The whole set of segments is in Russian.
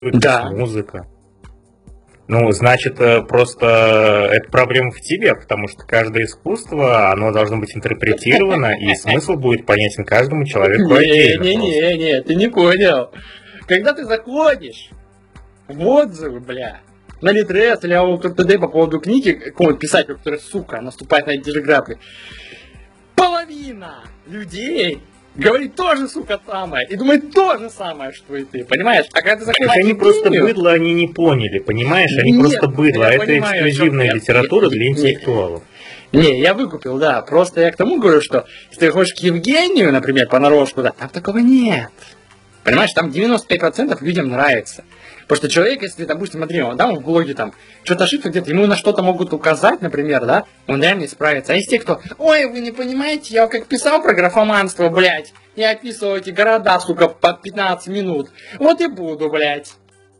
есть Да. музыка. Ну, значит, просто это проблема в тебе, потому что каждое искусство, оно должно быть интерпретировано, и смысл будет понятен каждому человеку отдельно просто. Не, ты не понял. Когда ты заходишь в отзывы, бля, на Литрес или АОКТД по поводу книги, какого-то писателя, который, сука, наступает на эти же грабли, половина людей говорит то же, сука, самое, и думает то же самое, что и ты, понимаешь? А когда ты заходишь Так в они просто Евгению- быдло, они не поняли, понимаешь? Они Нет, просто быдло, а я это понимаю, эксклюзивная что- литература нет, для нет. интеллектуалов. Не, я выкупил, да. Просто я к тому говорю, что если ты хочешь к Евгению, например, понарошку, да, там такого нет. Понимаешь, там 95% людям нравится. Потому что человек, если, допустим, смотри, он, да, он в блоге там, что-то ошибка где-то, ему на что-то могут указать, например, да, он реально не справится. А есть те, кто, ой, вы не понимаете, я как писал про графоманство, блядь, я описывал эти города, сука, по 15 минут. Вот и буду, блядь.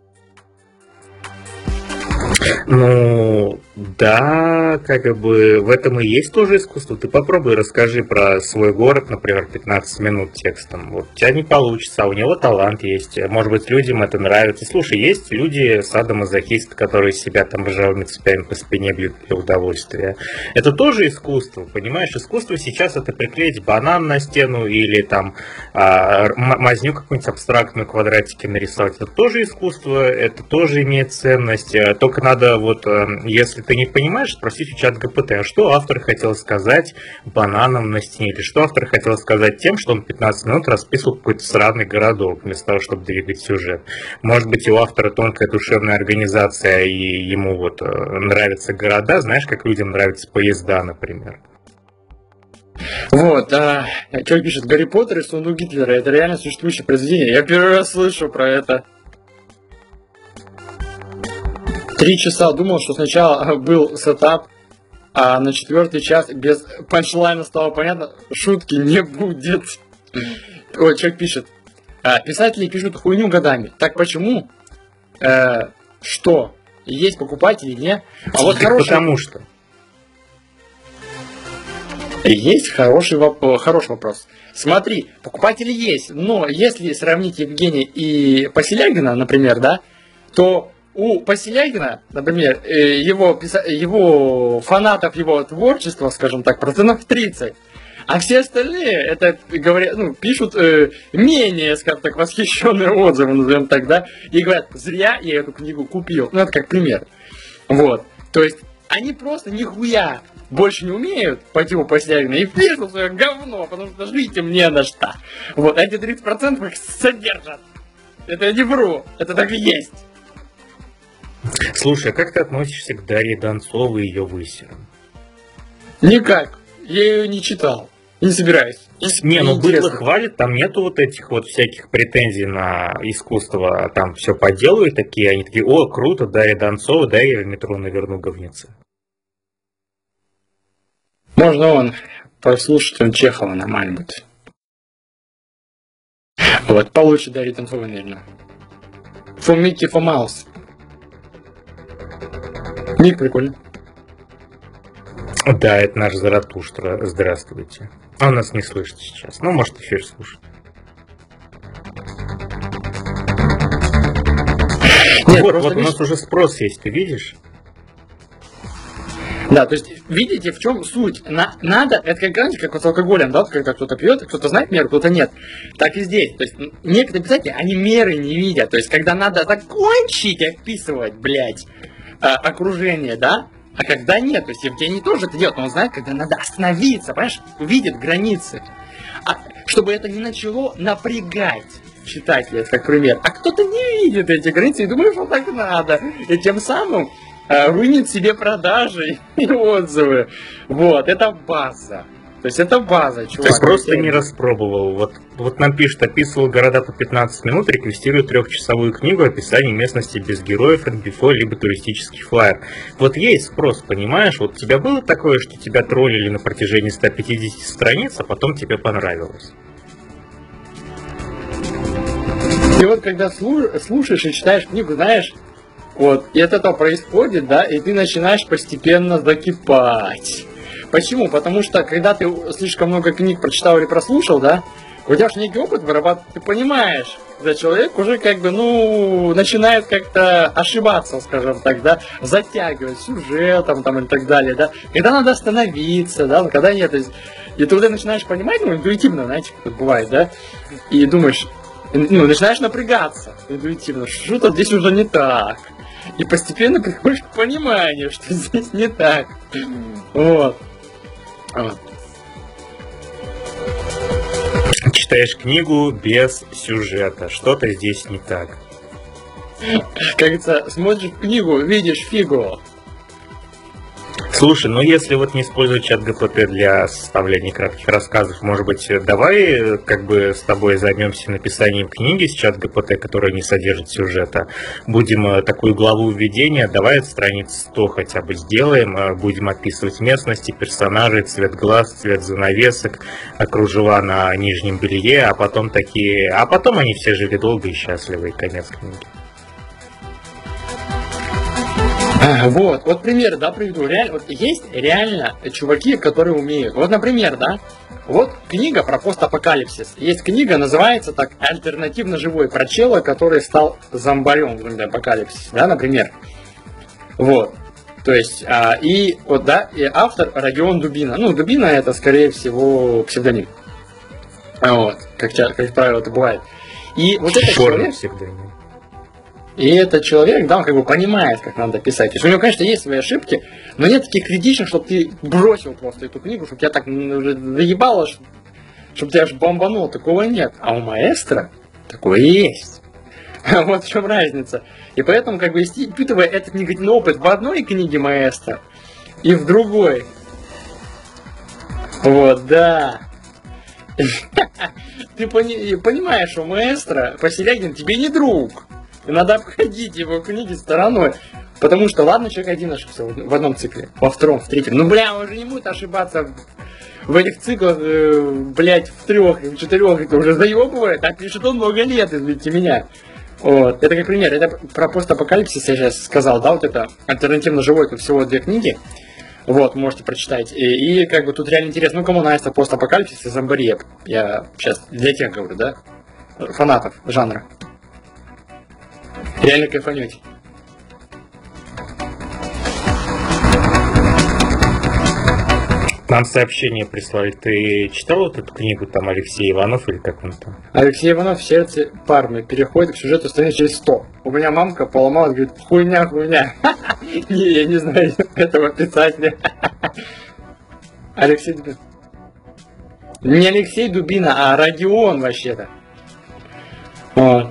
Ну, да, как бы в этом и есть тоже искусство. Ты попробуй расскажи про свой город, например, 15 минут текстом. Вот у тебя не получится, а у него талант есть. Может быть, людям это нравится. Слушай, есть люди, садомазохисты, которые себя там ржавыми цепями по спине бьют для удовольствия. Это тоже искусство, понимаешь? Искусство сейчас это приклеить банан на стену или там мазню какую-нибудь абстрактную, квадратики нарисовать. Это тоже искусство, это тоже имеет ценность. Только надо вот, если ты не понимаешь, спросить у чат ГПТ, а что автор хотел сказать бананом на стене? Или что автор хотел сказать тем, что он 15 минут расписывал какой-то сраный городок, вместо того, чтобы двигать сюжет. Может быть, у автора тонкая душевная организация, и ему вот нравятся города, знаешь, как людям нравятся поезда, например. Вот, человек пишет, Гарри Поттер и Сундук Гитлера, это реально существующее произведение. Я первый раз слышу про это. 3 часа думал, что сначала был сетап, а на 4-й час без панчлайна стало понятно, шутки не будет. Ой, человек пишет, писатели пишут хуйню годами. Так почему? Что? Есть покупатели, не? А вот хороший... Потому что. Есть хороший вопрос. Смотри, покупатели есть, но если сравнить Евгения и Поселягина, например, да, то у Поселягина, например, его фанатов его творчества, скажем так, 30%, а все остальные это говорят, пишут менее, скажем так, восхищенные отзывы, назовем так, да, и говорят, зря я эту книгу купил. Ну, это как пример. Вот. То есть они просто нихуя больше не умеют по типу Поселягина и пишут свое говно, потому что жить им не на что. Вот, эти 30% их содержат. Это я не вру, это так и есть. Слушай, а как ты относишься к Дарье Донцовой и ее высерам? Никак. Я ее не читал. И не собираюсь. Не, ну быдло хвалит, там нету вот этих вот всяких претензий на искусство, там все по делу и такие, они такие, о, круто, Дарья Донцова, дай я в метро наверну говнецы. Можно он послушать, он Чехова нормально будет. Вот, получше Дарья Донцова, наверное. For Mickey, for Mouse. Ник прикольно. Да, это наш Заратуштра. Здравствуйте. Он нас не слышит сейчас. Ну, может, эфир слушать. Нет, вот у нас уже спрос есть, ты видишь? Да, то есть, видите, в чем суть? Надо, это как, знаете, как вот с алкоголем, да, когда кто-то пьет, кто-то знает меру, кто-то нет. Так и здесь. То есть, некоторые писатели, они меры не видят. То есть, когда надо закончить описывать, блядь, окружение, да, а когда нет. То есть, Евгений тоже это делает, но он знает, когда надо остановиться, понимаешь, видит границы. Чтобы это не начало напрягать читателя, это как пример. А кто-то не видит эти границы и думает, что так надо. И тем самым руинит себе продажи и отзывы. Вот, это база. То есть это база, чувак. Ты просто не распробовал. Вот нам пишут, описывал города по 15 минут, реквестирует 3-часовую книгу описания местности без героев, инбифо, либо туристический флаер. Вот есть спрос, понимаешь? Вот у тебя было такое, что тебя троллили на протяжении 150 страниц, а потом тебе понравилось? И вот когда слушаешь и читаешь книгу, знаешь, вот, и от этого происходит, да, и ты начинаешь постепенно закипать. Почему? Потому что, когда ты слишком много книг прочитал или прослушал, да, у тебя же некий опыт вырабатывает, ты понимаешь, когда человек уже как бы, ну, начинает как-то ошибаться, скажем так, да, затягивать сюжетом там и так далее, да, когда надо остановиться, да, когда нет, и ты уже начинаешь понимать, ну, интуитивно, знаете, как это бывает, да, и думаешь, ну, начинаешь напрягаться интуитивно, что-то здесь уже не так, и постепенно приходишь к пониманию, что здесь не так, вот. Читаешь книгу без сюжета. Что-то здесь не так. Как говорится, смотришь книгу, видишь фигу. Слушай, ну если вот не использовать чат ГПТ для составления кратких рассказов, может быть, давай как бы с тобой займемся написанием книги с чат ГПТ, которая не содержит сюжета. Будем такую главу введения, давай от страниц 100 хотя бы сделаем, будем описывать местности, персонажей, цвет глаз, цвет занавесок, кружева на нижнем белье, а потом они все жили долго и счастливо, и конец книги. Вот пример, да, приведу. Вот есть реально чуваки, которые умеют. Вот, например, да, вот книга про постапокалипсис. Есть книга, называется так «Альтернативно живой», про чела, который стал зомбарем в апокалипсисе, да, например. Вот. То есть, и вот, да, и автор Родион Дубина. Ну, Дубина это, скорее всего, псевдоним. Вот, как правило, это бывает. И вот этот человек... псевдоним. И этот человек, да, он как бы понимает, как надо писать. То есть у него, конечно, есть свои ошибки, но нет таких критичных, чтобы ты бросил просто эту книгу, чтобы тебя так уже заебало, чтобы тебя аж бомбануло. Такого нет. А у маэстро такое есть. Вот в чем разница. И поэтому, как бы, испытывая этот негативный опыт в одной книге маэстро и в другой. Вот, да. Ты понимаешь, что маэстро Поселягин тебе не друг. И надо обходить его книги стороной. Потому что, ладно, человек один ошибся в одном цикле, во втором, в третьем. Ну, бля, он же не будет ошибаться в этих циклах, блядь, в 3, в 4, это уже заебывает. Так пишет он много лет, извините меня. Вот. Это как пример. Это про постапокалипсис я сейчас сказал, да, вот это альтернативно живой, тут всего 2 книги. Вот, можете прочитать. И как бы тут реально интересно, ну, кому нравится постапокалипсис и зомбари. Я сейчас для тех говорю, да, фанатов жанра. Реально кайфанете. Нам сообщение прислали. Ты читал вот эту книгу, там, Алексей Иванов или как он там? Алексей Иванов в сердце пармы переходит к сюжету страниц через 100. У меня мамка поломалась, говорит, хуйня. Не, я не знаю этого писателя. Алексей Дубина. Не Алексей Дубина, а Родион вообще-то. Вот.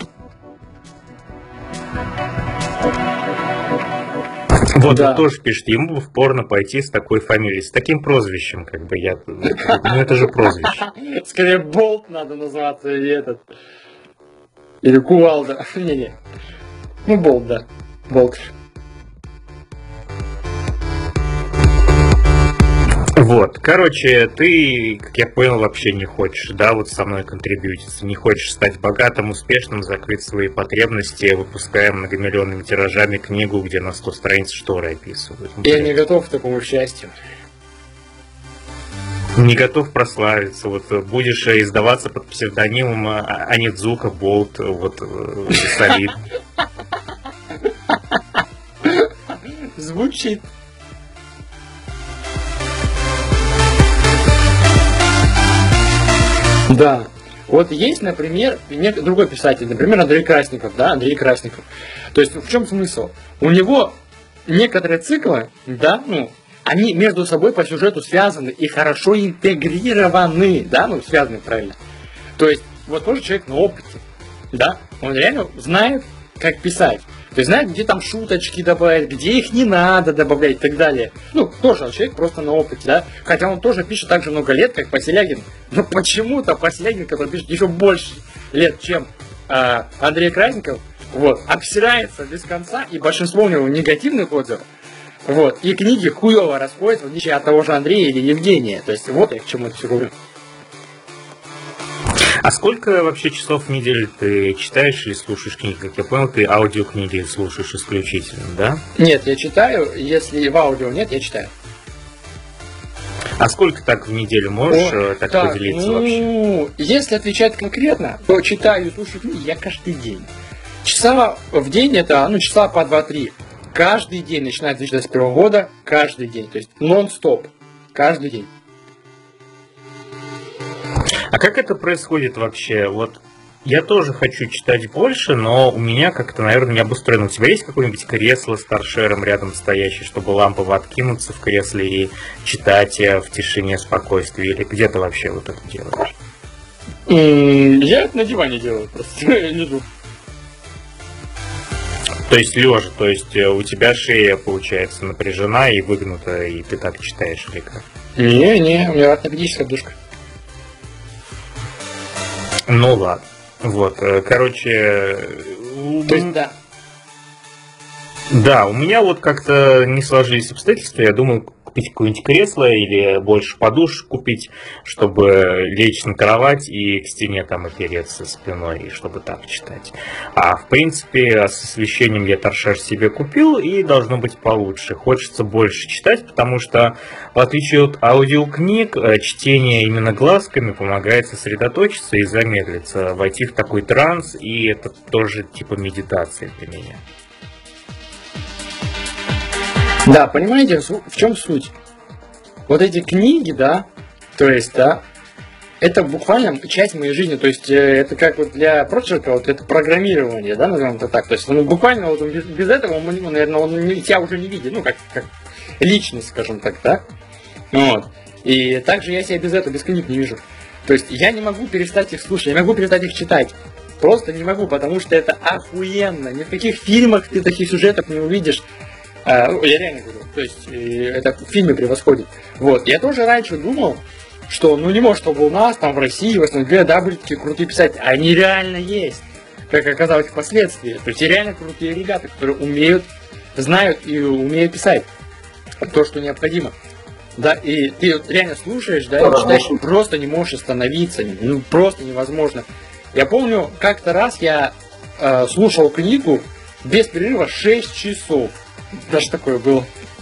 Вот да. Он тоже пишет, ему бы в порно пойти с такой фамилией, с таким прозвищем, как бы я... Ну это же прозвище. Скорее Болт надо назваться, или этот... Или Кувалда. Не-не. Ну Болт, да. Болт. Вот, короче, ты, как я понял, вообще не хочешь, да, вот со мной контрибьютиться, не хочешь стать богатым, успешным, закрыть свои потребности, выпуская многомиллионными тиражами книгу, где на 100 страниц шторы описывают. Я не готов к такому счастью. Не готов прославиться, вот будешь издаваться под псевдонимом Анидзука, Болт, вот, солид. Звучит. Да. Вот есть, например, другой писатель, например, Андрей Красников, да, Андрей Красников. То есть в чем смысл? У него некоторые циклы, да, ну, они между собой по сюжету связаны и хорошо интегрированы, да, ну, связаны правильно. То есть вот тоже человек на опыте, да, он реально знает, как писать. То есть знает, где там шуточки добавить, где их не надо добавлять и так далее. Ну, тоже человек просто на опыте, да. Хотя он тоже пишет так же много лет, как Поселягин. Но почему-то Поселягин, который пишет еще больше лет, чем Андрей Красников, вот, обсирается без конца, и большинство у него негативных отзывов. Вот, и книги хуево расходятся, в отличие от того же Андрея или Евгения. То есть вот я к чему это все говорю. А сколько вообще часов в неделю ты читаешь или слушаешь книги? Как я понял, ты аудиокниги слушаешь исключительно, да? Нет, я читаю. Если в аудио нет, я читаю. А сколько так в неделю можешь так поделиться вообще? Если отвечать конкретно, то читаю и слушаю книги я каждый день. Часа в день это, часа по 2-3. Каждый день, начиная с 2021 года, каждый день. То есть нон-стоп. Каждый день. А как это происходит вообще? Вот я тоже хочу читать больше, но у меня как-то, наверное, не обустроено. У тебя есть какое-нибудь кресло с торшером рядом стоящее, чтобы лампово откинуться в кресле и читать в тишине, спокойствии? Или где ты вообще вот это делаешь? Я это на диване делаю, просто лежу. То есть лежа, то есть у тебя шея, получается, напряжена и выгнута, и ты так читаешь или как? Не, у меня ортопедическая подушка. Ну ладно. Вот, короче... То есть, да. Да, у меня вот как-то не сложились обстоятельства. Я думаю купить какое-нибудь кресло или больше подушек купить, чтобы лечь на кровать и к стене там опереться спиной, и чтобы так читать. А в принципе с освещением я торшер себе купил, и должно быть получше. Хочется больше читать, потому что в отличие от аудиокниг, чтение именно глазками помогает сосредоточиться и замедлиться, войти в такой транс, и это тоже типа медитации для меня. Да, понимаете, в чем суть? Вот эти книги, да, то есть, да, это буквально часть моей жизни, то есть, это как вот для прочерка, вот это программирование, да, назовем это так, то есть, буквально вот без этого, наверное, он тебя уже не видит, как личность, скажем так, да, вот, и также я себя без этого, без книг не вижу, то есть, я не могу перестать их слушать, я не могу перестать их читать, просто не могу, потому что это охуенно, ни в каких фильмах ты таких сюжетов не увидишь. Я реально говорю, то есть это в фильме превосходит. Вот. Я тоже раньше думал, что не может, чтобы у нас, там в России, в СНГ, да, были такие крутые писатели. Они реально есть, как оказалось впоследствии. То есть реально крутые ребята, которые умеют, знают и умеют писать то, что необходимо. Да, и ты реально слушаешь, да, и читаешь, просто не можешь остановиться, просто невозможно. Я помню, как-то раз я слушал книгу без перерыва 6 часов. Даже такое было.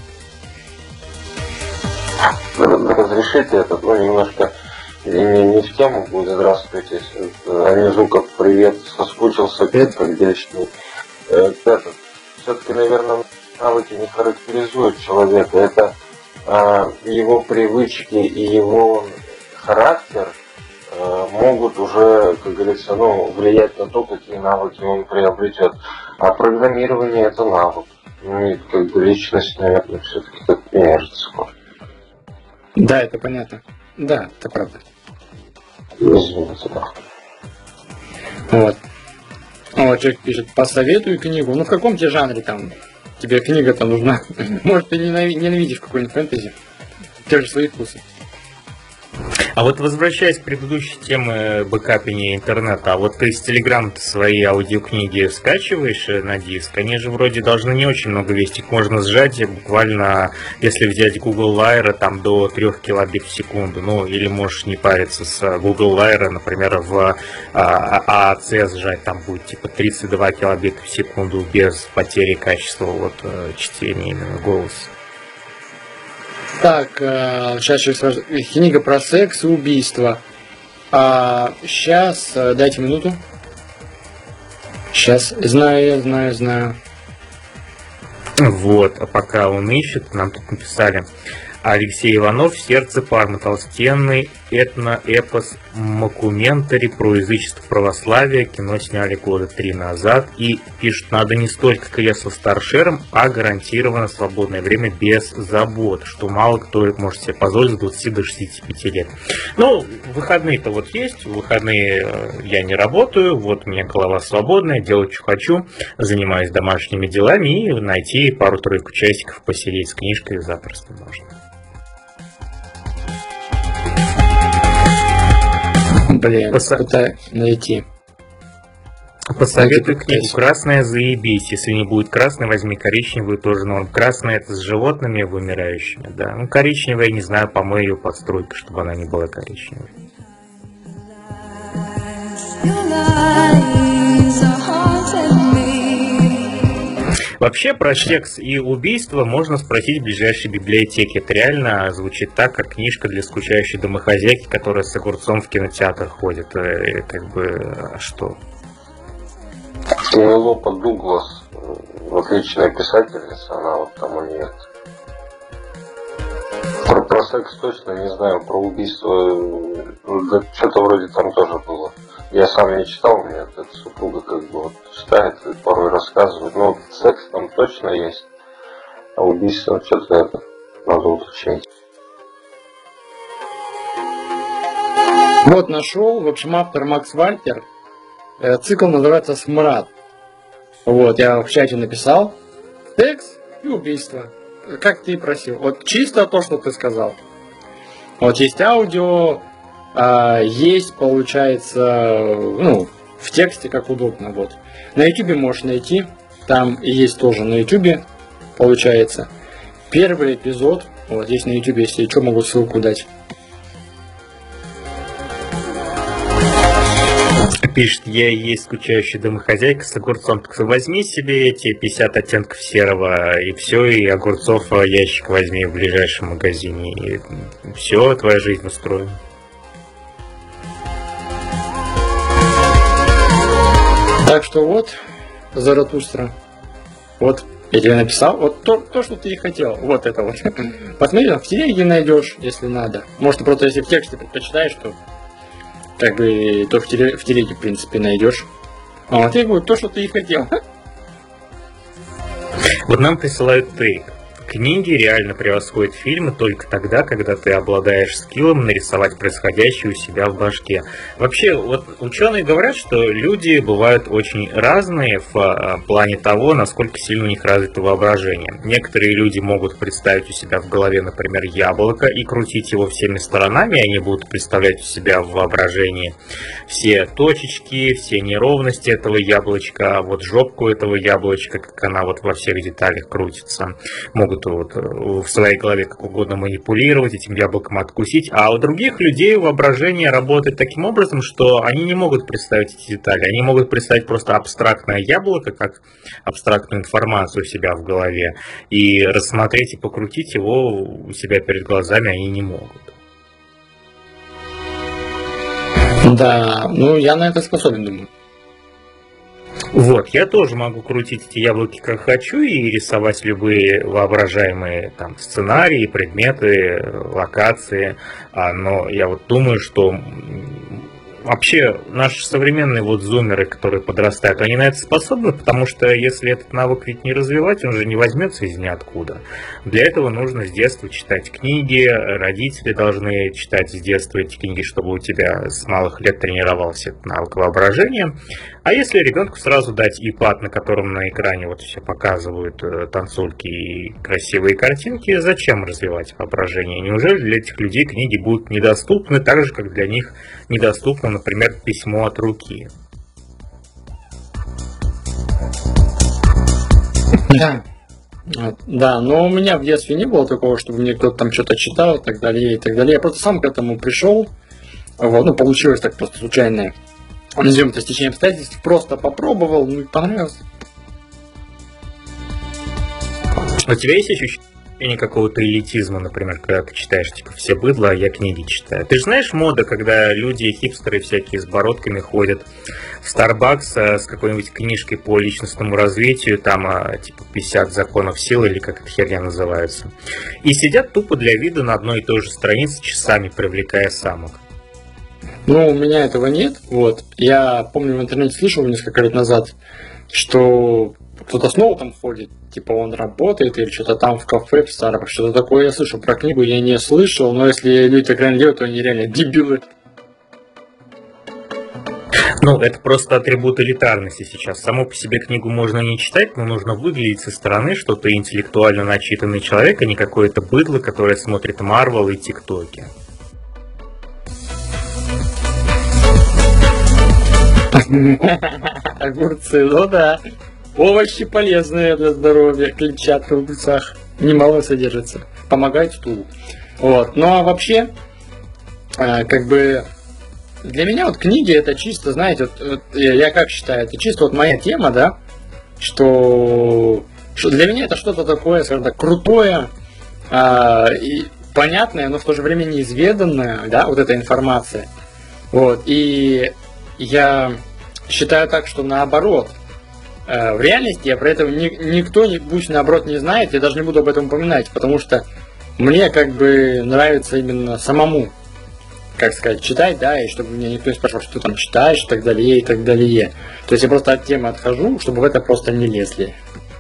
Разрешите это, немножко не в тему будет. Здравствуйте. Анизуков, привет. Соскучился, как вечно. Все-таки, наверное, навыки не характеризуют человека. Это его привычки и его характер могут уже, как говорится, влиять на то, какие навыки он приобретет. А программирование это навык. Как бы личность, наверное, все-таки как меняется скоро. Да, это понятно. Да, это правда. Извините, да. Вот. Человек пишет, посоветуй книгу. В каком тебе жанре там тебе книга-то нужна? Может, ты ненавидишь какой-нибудь фэнтези? Те же свои вкусы. А вот возвращаясь к предыдущей теме бэкапения интернета, а вот ты из Телеграма свои аудиокниги скачиваешь на диск? Они же вроде должны не очень много весить, их можно сжать буквально, если взять Google Lyra, там до 3 килобит в секунду, или можешь не париться с Google Lyra, например, в AAC сжать, там будет типа 32 килобита в секунду без потери качества чтения именно голоса. Так, сейчас книга про секс и убийство. Сейчас, дайте минуту. Сейчас, знаю. Вот, а пока он ищет, нам тут написали. Алексей Иванов, «Сердце Пармы», толстенный этно-эпос мокументари про язычество православия. Кино сняли года 3 назад. И пишут, надо не столько кресло с торшером, а гарантированно свободное время без забот, что мало кто может себе позволить с 20 до 65 лет. Выходные-то есть, в выходные я не работаю, у меня голова свободная, делаю, что хочу, занимаюсь домашними делами, и найти пару-тройку часиков посидеть с книжкой запросто можно. Пытаюсь найти. Посоветую книгу «Красная, заебись». Если не будет красной, возьми коричневую, тоже норм. Красная — это с животными вымирающими, да. Коричневая, не знаю, помой ее подстройкой, чтобы она не была коричневой. Вообще про секс и убийство можно спросить в ближайшей библиотеке. Это реально звучит так, как книжка для скучающей домохозяйки, которая с огурцом в кинотеатр ходит. Как бы, что? Пенелопа Дуглас, отличная писательница, она вот там у нее. Про секс точно не знаю, про убийство, да, что-то вроде там тоже было. Я сам не читал, у меня эта супруга как бы вот читает и порой рассказывает. Но вот секс там точно есть, а убийство что-то это надо уточнить. Вот нашел, в общем, автор Макс Вальтер. Цикл называется «Смрад». Вот, я в чате написал. Секс и убийство. Как ты и просил. Вот чисто то, что ты сказал. Вот есть аудио, есть, получается, ну, в тексте как удобно. Вот. На YouTube можешь найти. Там и есть тоже на YouTube, получается. Первый эпизод. Вот здесь на YouTube, если что, могу ссылку дать. Пишет, я и есть скучающая домохозяйка с огурцом. Так возьми себе эти 50 оттенков серого, и все, и огурцов ящик возьми в ближайшем магазине. И все, твоя жизнь устроена. Так что вот, Заратустра. Вот, я тебе написал. Вот то, что ты и хотел. Вот это вот. Посмотри, в телеге найдешь, если надо. Может, ты просто если в тексте предпочитаешь, то как бы то в телеге, в принципе, найдешь. А вот я говорю, то, что ты и хотел. Вот нам присылают тейк. Книги реально превосходят фильмы только тогда, когда ты обладаешь скиллом нарисовать происходящее у себя в башке. Вообще, вот ученые говорят, что люди бывают очень разные в плане того, насколько сильно у них развито воображение. Некоторые люди могут представить у себя в голове, например, яблоко и крутить его всеми сторонами, и они будут представлять у себя в воображении все точечки, все неровности этого яблочка, вот жопку этого яблочка, как она вот во всех деталях крутится. Могут вот в своей голове как угодно манипулировать, этим яблоком откусить, а у других людей воображение работает таким образом, что они не могут представить эти детали, они могут представить просто абстрактное яблоко, как абстрактную информацию у себя в голове, и рассмотреть и покрутить его у себя перед глазами они не могут. Да, ну я на это способен, думаю. Вот, я тоже могу крутить эти яблоки как хочу и рисовать любые воображаемые там сценарии, предметы, локации, но я вот думаю, что вообще наши современные вот зумеры, которые подрастают, они на это способны, потому что если этот навык ведь не развивать, он же не возьмется из ниоткуда. Для этого нужно с детства читать книги, родители должны читать с детства эти книги, чтобы у тебя с малых лет тренировался этот навык воображения. А если ребенку сразу дать iPad, на котором на экране вот все показывают танцульки и красивые картинки, зачем развивать воображение? Неужели для этих людей книги будут недоступны, так же, как для них недоступно, например, письмо от руки? Да, но у меня в детстве не было такого, чтобы мне кто-то там что-то читал и так далее, и так далее. Я просто сам к этому пришел, вот, ну, получилось так просто случайно. Назовем это стечение обстоятельств, просто попробовал, ну и понравилось. У тебя есть ощущение какого-то элитизма, например, когда ты читаешь, типа, все быдло, а я книги читаю? Ты же знаешь мода, когда люди, хипстеры всякие с бородками ходят в Starbucks с какой-нибудь книжкой по личностному развитию, там, типа, 50 законов силы, или как эта херня называется, и сидят тупо для вида на одной и той же странице часами, привлекая самок. Ну, у меня этого нет, вот. Я помню, в интернете слышал несколько лет назад, что кто-то снова там ходит, типа он работает или что-то там в кафе, в Starbucks, что-то такое я слышал. Про книгу я не слышал, но если люди так реально делают, то они реально дебилы. Ну, это просто атрибут элитарности сейчас. Само по себе книгу можно не читать, но нужно выглядеть со стороны, что ты интеллектуально начитанный человек, а не какое-то быдло, которое смотрит Марвел и ТикТоки. Огурцы, ну да. Овощи полезные для здоровья, клетчатка в огурцах немало содержится. Помогает стулу. Вот. Ну а вообще, как бы, для меня вот книги это чисто, знаете, вот я как считаю, это чисто вот моя тема, да, что Для меня это что-то такое, скажем так, крутое, и понятное, но в то же время неизведанное, да, вот эта информация. Вот, и я считаю так, что наоборот, в реальности я про это никто, пусть наоборот, не знает, я даже не буду об этом упоминать, потому что мне как бы нравится именно самому, как сказать, читать, да, и чтобы меня никто не спрашивал, что ты там читаешь, и так далее, и так далее. То есть я просто от темы отхожу, чтобы в это просто не лезли.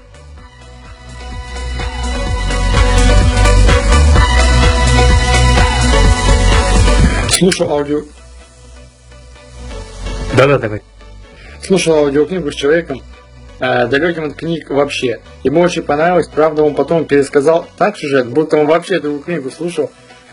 Слушал Да-да, давай. Слушал аудиокнигу с человеком, далеким от книг вообще. Ему очень понравилось, правда, он потом пересказал так сюжет, будто он вообще эту книгу слушал.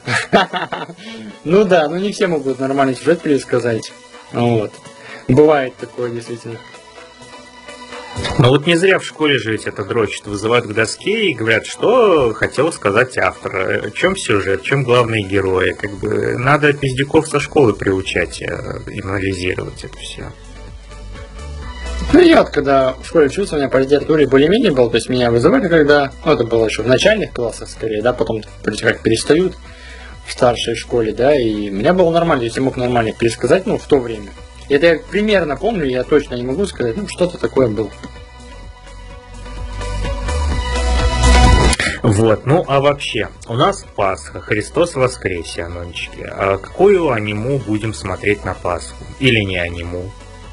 Ну да, не все могут нормальный сюжет пересказать. Вот. Бывает такое, действительно. Но вот не зря в школе же ведь это дрочат, вызывают к доске и говорят, что хотел сказать автор, в чем сюжет, в чем главные герои. Как бы надо пиздюков со школы приучать и анализировать это все. Ну я вот когда в школе учился, у меня по литературе более-менее был, то есть меня вызывали, когда, это было еще в начальных классах скорее, да, потом как перестают в старшей школе, да, и у меня было нормально, если мог нормально пересказать, в то время. Это я примерно помню, я точно не могу сказать, что-то такое было. Вот, а вообще, у нас Пасха, Христос воскресе, анончики. А какую аниму будем смотреть на Пасху? Или не аниму?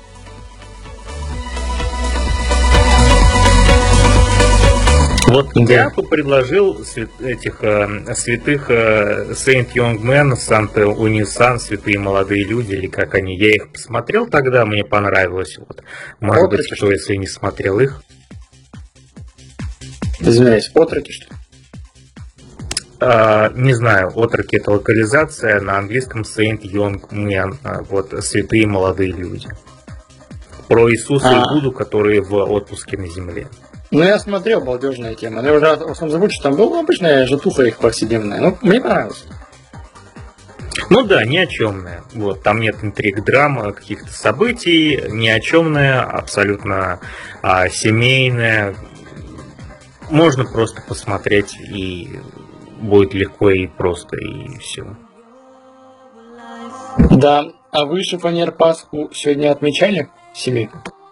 Вот я бы предложил этих святых Saint Young Men, Санта Унисан, святые молодые люди, или как они. Я их посмотрел тогда, мне понравилось. Вот. Может быть, кто, если не смотрел их. Извиняюсь, отроки, что ли? Не знаю, отроки — это локализация, на английском Saint Young Men, вот, святые молодые люди. Про Иисуса и Будду, которые в отпуске на земле. Я смотрел, балдежная тема. Но я уже в основном забыл, что там была обычная жатуха их повседневная. Мне понравилось. Да, ни о чемная. Вот, там нет интриг, драм, каких-то событий, ни о чемная, абсолютно семейная. Можно просто посмотреть, и будет легко и просто, и все. Да, а вы, шифонер, Пасху сегодня отмечали в семье?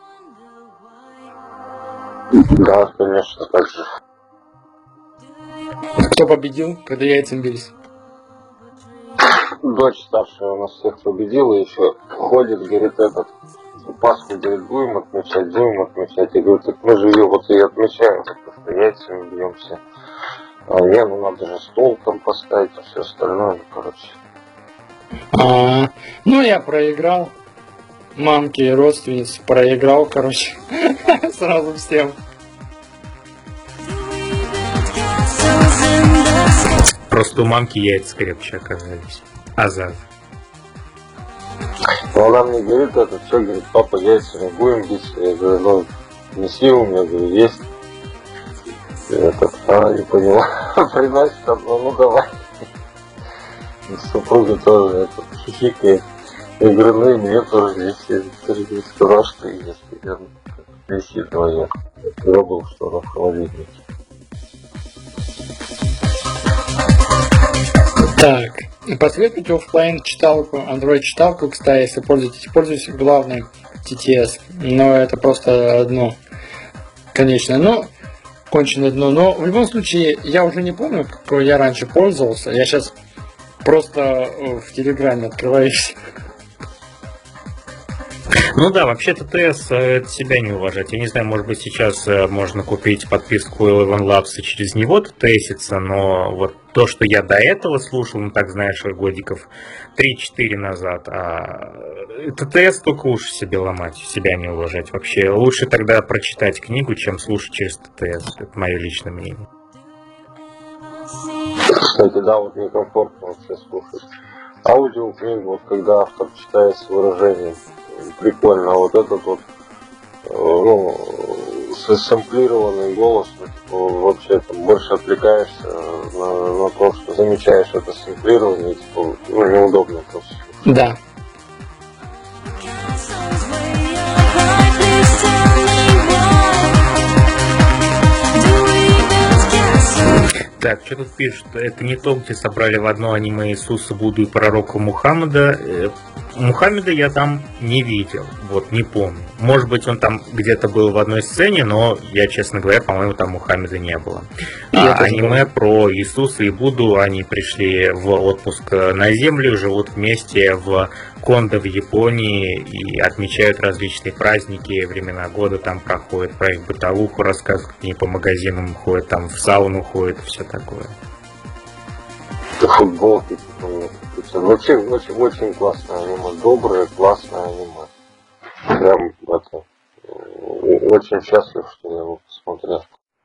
Да, конечно, так же. Кто победил, когда яйцам бились? Дочь старшая у нас всех победила, еще ходит, говорит, Пасху, говорит, будем отмечать. Я говорю, так мы же ее вот и отмечаем, потому что яйцами бьемся. Надо же стол там поставить и все остальное, короче. Я проиграл. Мамки и родственниц проиграл, короче. Сразу всем. Просто у мамки яйца крепче оказались. Азаз. Она мне говорит, все, говорит, папа, яйца не будем бить. Я говорю, неси у меня, говорю, есть. Она не поняла. Приносит одно, давай. Супруга тоже хихикает. Я говорю, и мне тоже неси. Ты сказал, что есть. Я неси твоя. Я забыл, что она в холодильнике. Так, посоветуйте оффлайн читалку, Android читалку, кстати, если пользуйтесь главной TTS, но это просто одно конечное, конченое дно, но в любом случае я уже не помню, какой я раньше пользовался, я сейчас просто в Телеграме открываюсь. Да, вообще ТТС это себя не уважать. Я не знаю, может быть, сейчас можно купить подписку Eleven Labs и через него ТТСиться, но вот то, что я до этого слушал, так знаешь, годиков 3-4 назад, ТТС только уши себе ломать, себя не уважать вообще. Лучше тогда прочитать книгу, чем слушать через ТТС. Это мое личное мнение. Кстати, да, вот некомфортно вообще слушать аудиокнигу, вот когда автор читает с выражением. Прикольно, а вот этот сэмплированный голос, вообще там больше отвлекаешься на то, что замечаешь это сэмплирование, неудобно просто. Да. Do Так, что тут пишут? Это не то, где собрали в одно аниме Иисуса, Будду и пророка Мухаммеда. Мухаммеда я там не видел, вот, не помню. Может быть, он там где-то был в одной сцене, но я, честно говоря, по-моему, там Мухаммеда не было. Аниме про Иисуса и Будду, они пришли в отпуск на Землю, живут вместе в Кондо в Японии и отмечают различные праздники, времена года там проходят, про их бытовуху рассказывают, они по магазинам ходят, там в сауну ходят, все такое. Футболки, очень классное аниме, доброе, классное аниме. Прям это, очень счастлив, что я его посмотрел.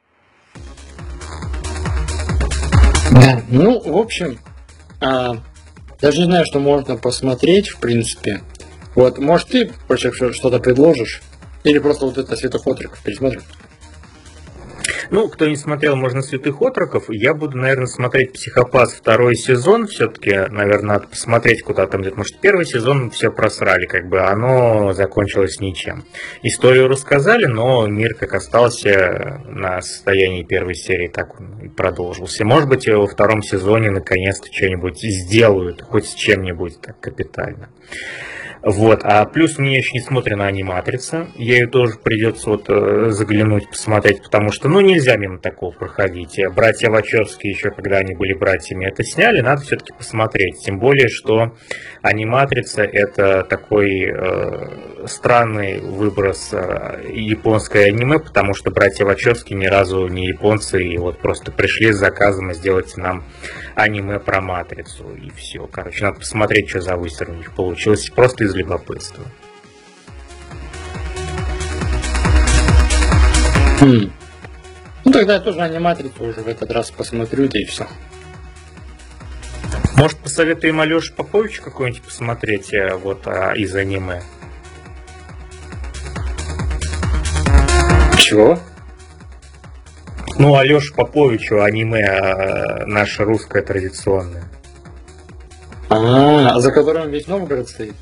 Да, ну, в общем, даже не знаю, что можно посмотреть, в принципе. Вот, может, ты, Почек, что-то предложишь? Или просто вот это «Святых отроков» пересмотрим? Ну, кто не смотрел, можно «Святых отроков». Я буду, наверное, смотреть «Психопат» второй сезон. Все-таки, наверное, надо посмотреть, куда там идет. Может, первый сезон все просрали, как бы оно закончилось ничем. Историю рассказали, но мир как остался на состоянии первой серии, так он и продолжился. Может быть, во втором сезоне наконец-то что-нибудь сделают, хоть с чем-нибудь так капитально. Вот, а плюс мне еще не смотрена «Аниматрица», ее тоже придется вот заглянуть, посмотреть, потому что, ну, нельзя мимо такого проходить. Братья Вачовски еще, когда они были братьями, это сняли, надо все-таки посмотреть. Тем более, что «Аниматрица» это такой странный выброс японской аниме, потому что братья Вачовски ни разу не японцы, и вот просто пришли с заказом, сделайте нам аниме про Матрицу, и все. Короче, надо посмотреть, что за высер у них получилось, просто из любопытства. Ну тогда я тоже «Аниматрицу» уже в этот раз посмотрю, да и все. Может, посоветуем Алёше Поповичу какой-нибудь посмотреть вот из аниме? Чего? Ну, Алёше Поповичу аниме наше русское традиционное. А за которым весь Новгород стоит?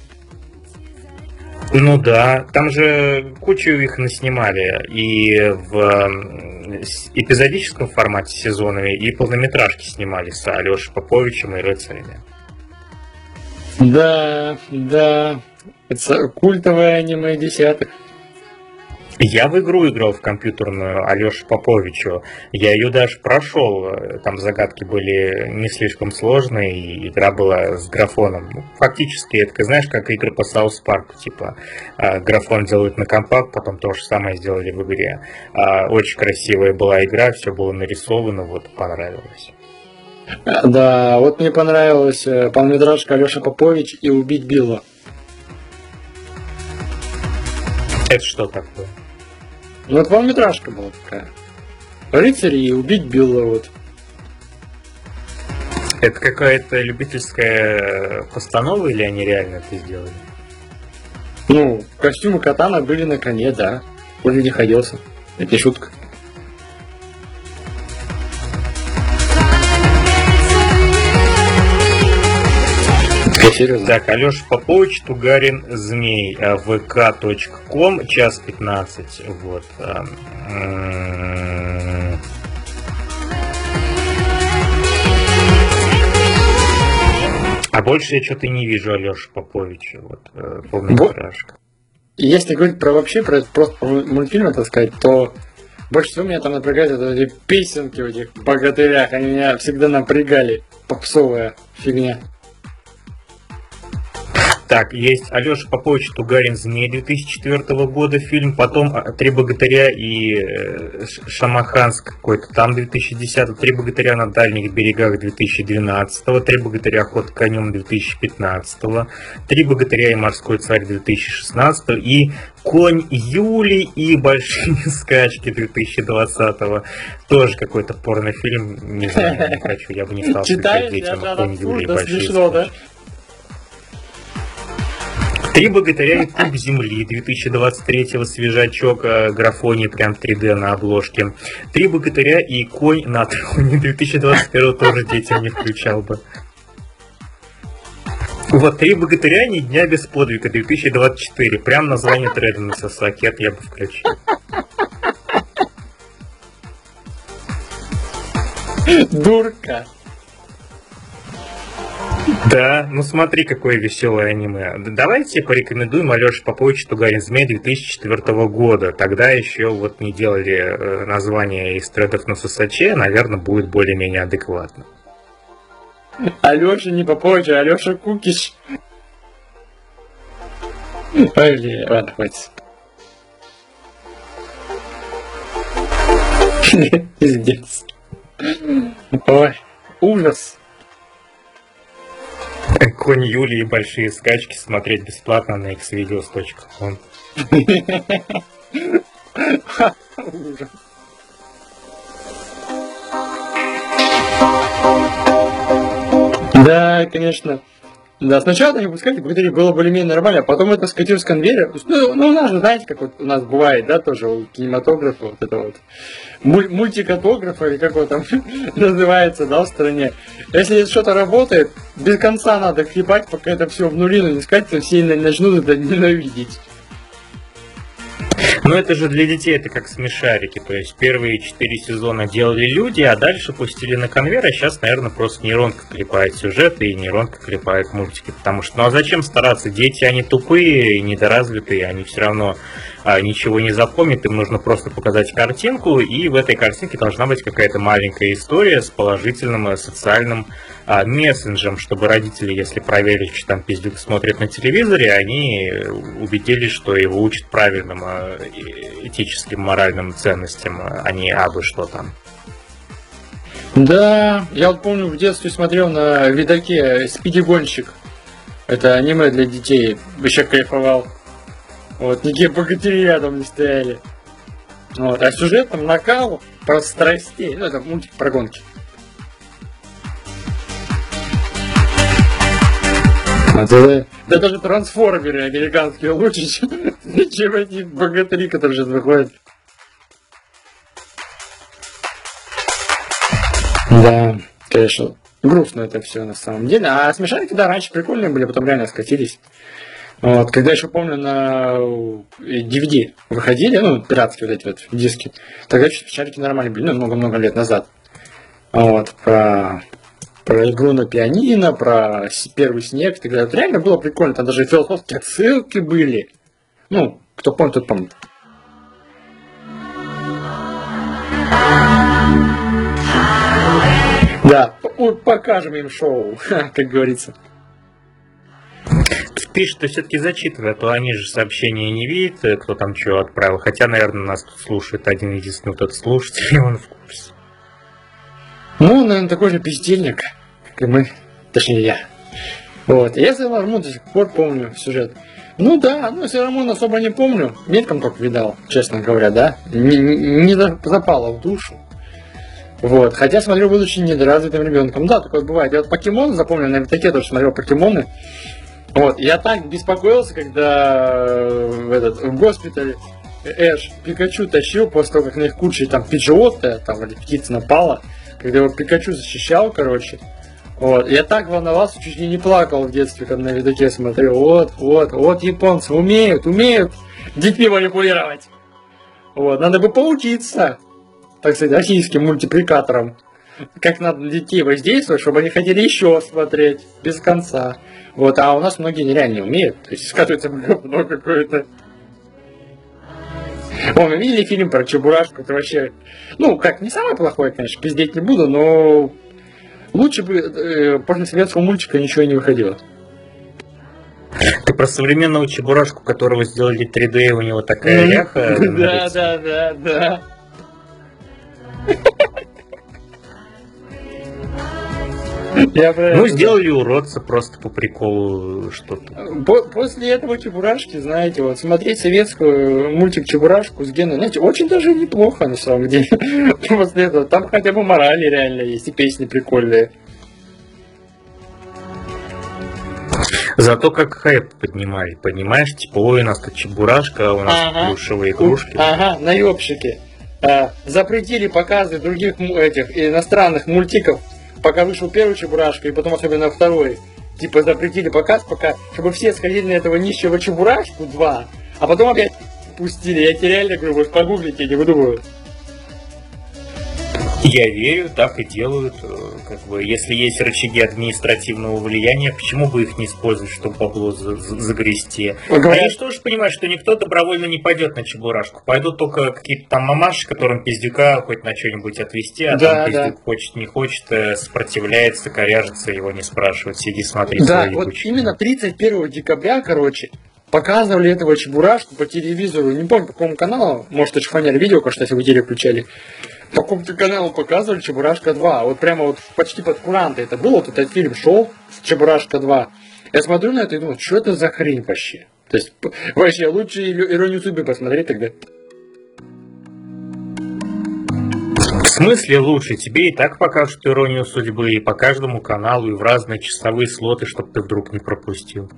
Ну да, там же кучу их наснимали и в эпизодическом формате сезонами, и полнометражки снимали с Алёшей Поповичем и рыцарями. Да, это культовое аниме десятых. Я в игру играл, в компьютерную, Алёше Поповичу. Я ее даже прошел. Там загадки были не слишком сложные, и игра была с графоном. Ну, фактически, это, знаешь, как игры по Саус Парку. Типа, графон делают на компах, потом то же самое сделали в игре. Очень красивая была игра, все было нарисовано, вот, понравилось. Да, вот мне понравилась полнометражка Алёша Попович и «Убить Билла». Это что такое? Ну, вот полнометражка была такая. Рыцари и «Убить Билла», вот. Это какая-то любительская постанова или они реально это сделали? Ну, костюмы Катана были на коне, да. Он не ходился. Это не шутка. Так, Алёша Попович, Тугарин, Змей, vk.com, час 15, вот. А больше я что-то не вижу Алёши Поповича, вот, полнометражка. Если говорить про вообще, про просто мультфильмы, так сказать, то больше всего меня там напрягают это эти песенки в этих богатырях, они меня всегда напрягали, попсовая фигня. Так, есть Алёша Попович, Тугарин, Змей 2004 года фильм, потом «Три богатыря» и «Шамаханск» какой-то там 2010, «Три богатыря на дальних берегах» 2012, «Три богатыря. Ход конем» 2015, «Три богатыря и морской царь» 2016 и «Конь Юли и большие скачки» 2020. Тоже какой-то порнофильм, не знаю, не хочу, я бы не стал смотреть детям «Конь Юли и большие скачки». «Три богатыря» и «Пуп земли» 2023-го, свежачок, графоний, прям 3D на обложке. «Три богатыря» и «Конь на троне» 2021-го тоже детям не включал бы. Вот «Три богатыря, ни дня без подвига» 2024. Прям название треда на Сасаки, это я бы включил. Дурка. Да, ну смотри, какое веселое аниме. Давайте порекомендуем Алёше Поповичу Тугарин Змей 2004 года. Тогда еще вот не делали название из тредов на Сосаче, наверное, будет более-менее адекватно. Алёша не Попович, а Алёша Кукиш. Ой, ладно, хватит. Пиздец. Ой, ужас. Конь Юлии и большие скачки смотреть бесплатно на xvideos.com. Ужас. Да, конечно. Да, сначала они выпускали, богатыри было более-менее нормально, а потом это скатилось с конвейера. Ну, у нас же, знаете, как вот у нас бывает, да, тоже у кинематографа, вот это вот, мультикатографа, или как его там называется, да, в стране. Если что-то работает, без конца надо хлебать, пока это все в нулину не скатится, все начнут это ненавидеть. Ну это же для детей, это как смешарики, то есть первые 4 сезона делали люди, а дальше пустили на конвейер, а сейчас, наверное, просто нейронка клепает сюжеты и нейронка клепает мультики, потому что, ну а зачем стараться, дети, они тупые, недоразвитые, они все равно ничего не запомнят, им нужно просто показать картинку, и в этой картинке должна быть какая-то маленькая история с положительным социальным мессенджем, чтобы родители, если проверили, что там пиздюк смотрит на телевизоре, они убедились, что его учат правильным этическим, моральным ценностям, а не абы что там. Да, я вот помню, в детстве смотрел на видаке «Спиди-гонщик». Это аниме для детей, вообще кайфовал. Вот, никакие богатыри рядом не стояли. Вот, а сюжет там накал, про страстей, ну это мультик про гонки. Да даже трансформеры американские лучше, чем эти богатыри, которые сейчас выходят. Да, конечно, грустно это все на самом деле. А смешарики, да, раньше прикольные были, потом реально скатились. Вот, когда еще помню на DVD выходили, ну, пиратские вот эти вот диски, тогда смешарики нормальные были, ну, много-много лет назад. Вот, про игру на пианино, про первый снег и так далее. Это реально было прикольно, там даже философские отсылки были. Ну, кто помнит, тот помнит. Да, покажем им шоу, как говорится. Пишет, что все-таки зачитывают, а то они же сообщения не видят, кто там что отправил. Хотя, наверное, нас тут слушает один единственный вот этот слушатель, и он в курсе. Ну, наверное, такой же пиздельник, как и мы, точнее я. Вот, я Сейлор Мун до сих пор помню сюжет. Ну да, ну Сейлор Мун особо не помню, мельком только видал, честно говоря, да. Не запало в душу. Вот, хотя смотрю, будучи недоразвитым ребенком. Да, такое бывает. Я вот покемоны запомнил, на Витаке тоже смотрел покемоны. Вот, я так беспокоился, когда в госпитале Эш Пикачу тащил после того, как на их куче там Пиджиотта, там или птица напала, когда его Пикачу защищал, короче. Вот, я так волновался, чуть ли не плакал в детстве, когда на Витаке смотрел. Вот японцы умеют детьми манипулировать. Вот, надо бы поучиться, так сказать, российским мультипликаторам. Как надо на детей воздействовать, чтобы они хотели еще смотреть без конца. Вот, а у нас многие нереально не умеют. То есть скатывается говно какое-то. О, мы видели фильм про Чебурашку, это вообще, ну, как, не самое плохое, конечно, пиздеть не буду, но лучше бы после советского мультика ничего не выходило. Ты про современного Чебурашку, которого сделали 3D, и у него такая ляха. Да. Ну, сделали уродца просто по приколу что-то. После этого Чебурашки, знаете, вот смотреть советскую мультик Чебурашку с Геной, знаете, очень даже неплохо на самом деле. После этого там хотя бы морали реально есть и песни прикольные. Зато как хайп поднимали, понимаешь, типа, ой, у нас тут Чебурашка, у нас плюшевые игрушки. Ага, наебщики. Запретили показы других этих иностранных мультиков, пока вышел первый Чебурашка, и потом особенно второй. Типа запретили показ, пока, чтобы все сходили на этого нищего Чебурашку 2, а потом опять пустили. Я тебе реально говорю, вот погуглите, я не выдумываю. Я верю, так и делают. Как бы, если есть рычаги административного влияния, почему бы их не использовать, чтобы бабло загрести? Они же тоже понимают, что никто добровольно не пойдет на Чебурашку. Пойдут только какие-то там мамаши, которым пиздюка хоть на что-нибудь отвезти, а там пиздюк хочет, не хочет, сопротивляется, коряжится, его не спрашивают, сиди, смотри. Да, вот именно 31 декабря, короче, показывали этого Чебурашку по телевизору, не помню по какому каналу, может это Фанер видео, конечно, если вы теле включали. По какому-то каналу показывали Чебурашка 2. Вот прямо вот почти под куранты это было. Вот этот фильм шел, Чебурашка 2. Я смотрю на это и думаю, что это за хрень вообще? То есть, вообще, лучше «Иронию судьбы» посмотреть тогда. В смысле лучше? Тебе и так покажут «Иронию судьбы» и по каждому каналу, и в разные часовые слоты, чтобы ты вдруг не пропустил.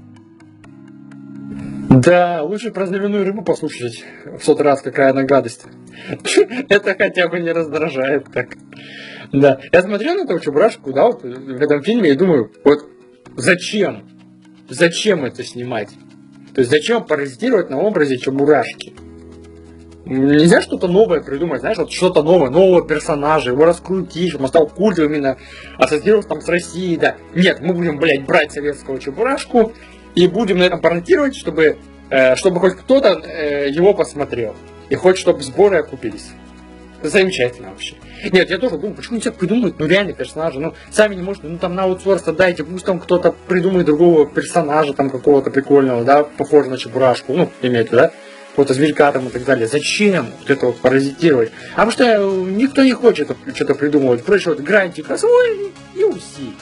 Да, лучше про зеленую рыбу послушать в 100 раз, какая она гадость. Это хотя бы не раздражает так. Да, я смотрел на этого Чебурашку, да, вот в этом фильме и думаю, вот зачем? Зачем это снимать? То есть зачем паразитировать на образе Чебурашки? Нельзя что-то новое придумать, знаешь, вот что-то новое, нового персонажа, его раскрутить, чтобы он стал культовым именно, ассоциироваться там с Россией, да. Нет, мы будем, блядь, брать советского Чебурашку и будем на этом паразитировать, чтобы хоть кто-то его посмотрел. И хоть чтобы сборы окупились. Замечательно вообще. Нет, я тоже думаю, почему нельзя придумать, реальный персонажа, сами не можете, там на аутсорс отдайте, пусть там кто-то придумает другого персонажа, там какого-то прикольного, да, похожего на Чебурашку, имеется, да, какого-то зверька там и так далее. Зачем вот это вот паразитировать? А потому что никто не хочет что-то придумывать, проще вот грантик освоили и уси.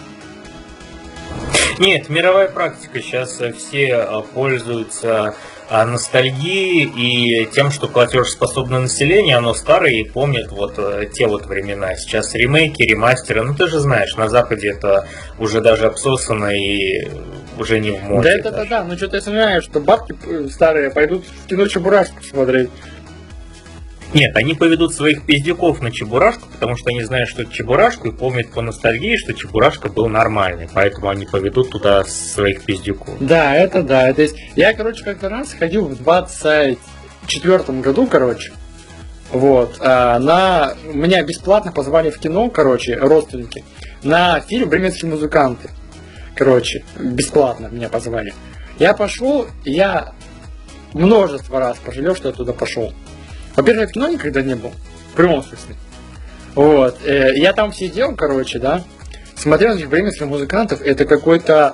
Нет, мировая практика, сейчас все пользуются ностальгией и тем, что платежеспособное население, оно старое и помнит вот те вот времена. Сейчас ремейки, ремастеры, ты же знаешь, на Западе это уже даже обсосано и уже не в моде. Да, это да, что-то я сомневаюсь, что бабки старые пойдут в кино Чебурашку смотреть. Нет, они поведут своих пиздюков на Чебурашку, потому что они знают, что это Чебурашку, и помнят по ностальгии, что Чебурашка был нормальный. Поэтому они поведут туда своих пиздюков. Да, это да. То есть я, как-то раз ходил в 24-м году, вот, меня бесплатно позвали в кино, родственники, на фильм «Бременские музыканты». Бесплатно меня позвали. Я пошел, я множество раз пожалел, что я туда пошел. Во-первых, я в кино никогда не был. В прямом смысле. Вот. Я там сидел, да, смотрел этих бременских музыкантов. Это какой-то,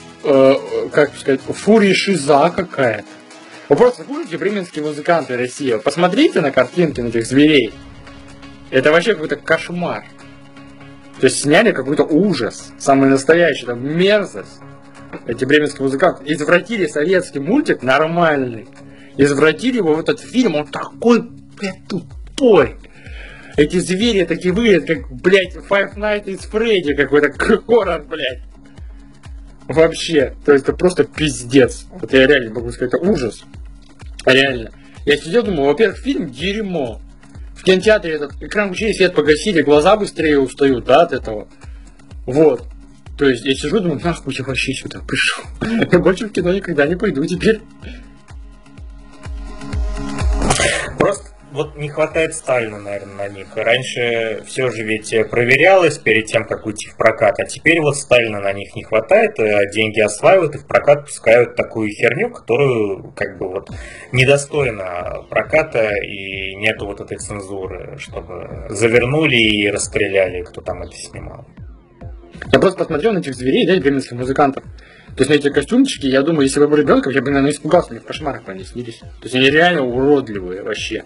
фурия шиза какая-то. Вы просто слушайте бременские музыканты России. Посмотрите на картинки на этих зверей. Это вообще какой-то кошмар. То есть сняли какой-то ужас. Самый настоящий, там, мерзость. Эти бременские музыканты извратили советский мультик нормальный. Извратили его в этот фильм, он такой, блядь, тупой. Эти звери такие выглядят, как, блядь, Five Nights at Freddy какой-то хоррор, блядь. Вообще, то есть это просто пиздец. Вот я реально могу сказать, это ужас. Реально. Я сидел, думал, во-первых, фильм дерьмо. В кинотеатре этот экран включили, свет погасили, глаза быстрее устают, да, от этого. Вот. То есть я сижу, думаю, нахуй я вообще сюда пришел. Я больше в кино никогда не пойду теперь. Просто вот не хватает Сталина, наверное, на них. Раньше все же ведь проверялось перед тем, как уйти в прокат, а теперь вот Сталина на них не хватает, деньги осваивают и в прокат пускают такую херню, которую недостойна проката и нету вот этой цензуры, чтобы завернули и расстреляли, кто там это снимал. Я просто посмотрел на этих зверей, да, бременских музыкантов. То есть на эти костюмчики, я думаю, если бы был ребенком, я бы, наверное, испугался, мне в кошмарах бы они снились. То есть они реально уродливые вообще.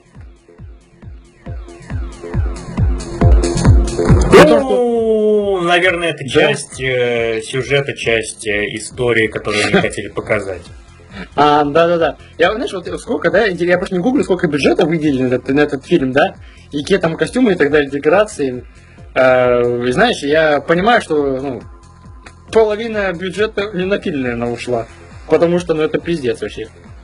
Наверное, это часть сюжета, часть истории, которую они хотели показать. Да. Я, знаешь, вот сколько, да, я просто не гуглю, сколько бюджета выделили на этот фильм, да, и какие там костюмы и так далее, декорации. И знаешь, я понимаю, что, половина бюджета не на фильм, наверное, ушла. Потому что, это пиздец вообще.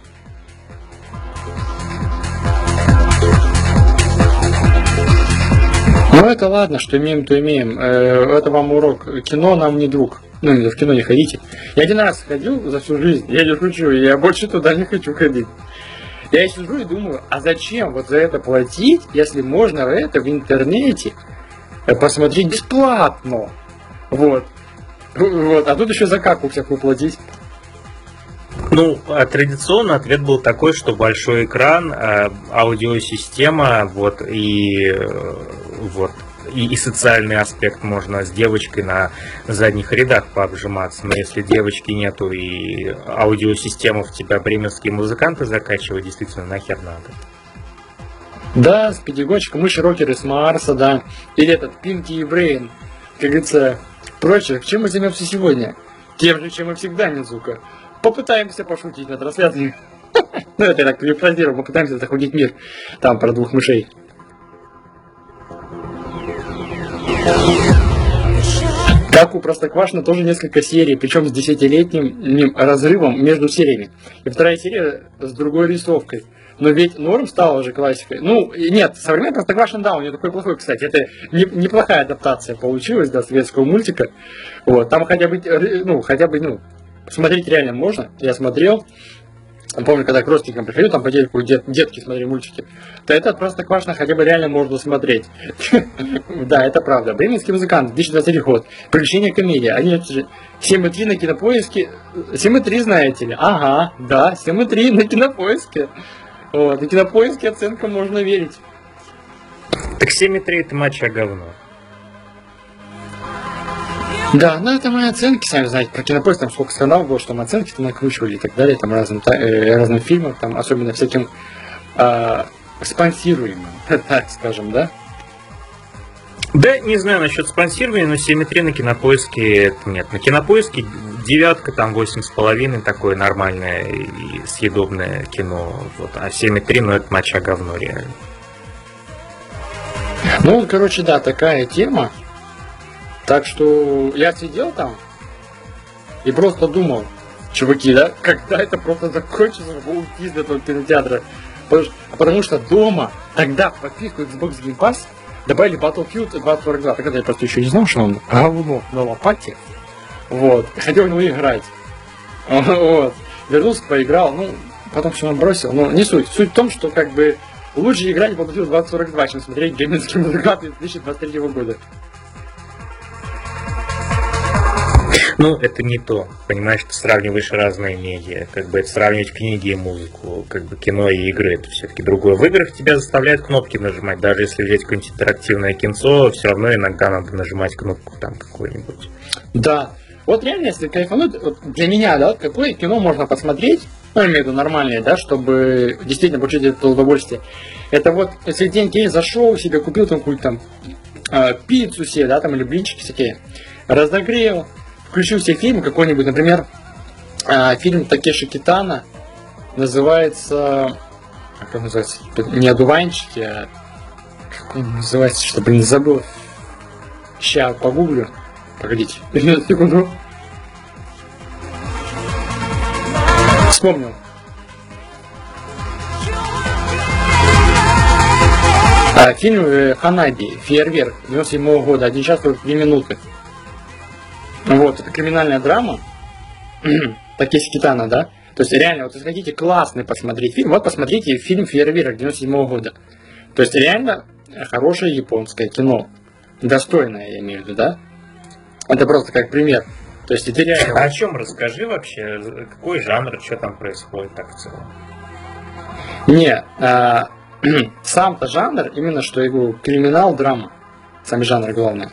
Это ладно, что имеем, то имеем. Это вам урок. Кино нам не друг. В кино не ходите. Я один раз ходил за всю жизнь. Я не шучу, я больше туда не хочу ходить. Я сижу и думаю, а зачем вот за это платить, если можно это в интернете посмотреть бесплатно. Вот. Вот. А тут еще за каку всякую платить. Ну, традиционно ответ был такой, что большой экран, аудиосистема, вот, и социальный аспект, можно с девочкой на задних рядах пообжиматься, но если девочки нету и аудиосистему в тебя бременские музыканты закачивают, действительно, нахер надо. Да, с пятигонщиком, мы рокеры с Марса, да. Или этот Пинки и Брейн. Как говорится, прочее, чем мы займемся сегодня? Тем же, чем и всегда, Низука. Попытаемся пошутить на трансляции. Ну, это я так перефразирую, попытаемся захудить мир. Там про двух мышей. Как у Простоквашино тоже несколько серий, причем с 10-летним разрывом между сериями. И вторая серия с другой рисовкой. Но ведь Норм стала уже классикой. Ну, нет, современный Простоквашино, да, у нее такой плохой, кстати. Это неплохая адаптация получилась, да, советского мультика. Вот, там хотя бы, смотреть реально можно. Я смотрел. Помню, когда к родственникам приходил, там по телеку детки смотрели мультики, то этот Простоквашино хотя бы реально можно смотреть. Да, это правда. Бременский музыкант, 2023 год. Приключения комедия. Они 7,3 на Кинопоиске. 7,3 знаете ли? Ага, да, 7,3 на Кинопоиске. Вот, на Кинопоиске оценкам можно верить. Так 7,3 это моча говно. Да, ну это мои оценки, сами знаете, про Кинопоиск там сколько скандалов было, что мы оценки-то накручивали и так далее, там разным фильмам, там особенно всяким спонсируемым, так скажем, да? Да, не знаю насчет спонсирования, но 7,3 на Кинопоиске нет. На Кинопоиске 9, там 8,5, такое нормальное и съедобное кино, вот, а 7,3, ну это моча говно реально. Ну, короче, да, такая тема. Так что я сидел там и просто думал, чуваки, да, когда это просто закончится, чтобы уйти из этого кинотеатра. Потому что дома тогда в подписку Xbox Game Pass добавили Battlefield 2042. Тогда я просто еще не знал, что он говно на лопате. Вот. Хотел в него играть. Вот. Вернулся, поиграл, ну, потом все бросил. Но не суть. Суть в том, что как бы лучше играть в Battlefield 2042, чем смотреть гейминские музыканты 2023 года. Ну, это не то. Понимаешь, ты сравниваешь разные медиа. Как бы это сравнивать книги и музыку, как бы кино и игры, это все-таки другое. В играх тебя заставляют кнопки нажимать. Даже если взять какое-нибудь интерактивное кинцо, все равно иногда надо нажимать кнопку там какую-нибудь. Да. Вот реально, если кайфануть, вот для меня, да, какое кино можно посмотреть, ну, я имею в виду нормальное, да, чтобы действительно получить это удовольствие. Это вот, если день зашел, себе купил там какую-то пиццу себе, да, там, или блинчики всякие, разогрел, включил себе фильм какой-нибудь, например, фильм Такеши Китано, называется, как он называется, не «Одуванчики», а как он называется, что, блин, забыл. Сейчас погуглю. Погодите, секунду. Вспомнил. Фильм Ханаби, «Фейерверк», 97 года, 1 час 43 минуты. Вот, это криминальная драма. Такеши Китано, да? То есть реально, вот если хотите классный посмотреть фильм, вот посмотрите фильм «Фейерверк» 97 года. То есть реально хорошее японское кино. Достойное, я имею в виду, да? Это просто как пример. То есть это реально... А о чем расскажи вообще? Какой жанр, что там происходит так в целом? Не, сам-то жанр, именно что я говорю, криминал, драма. Сам жанр главное.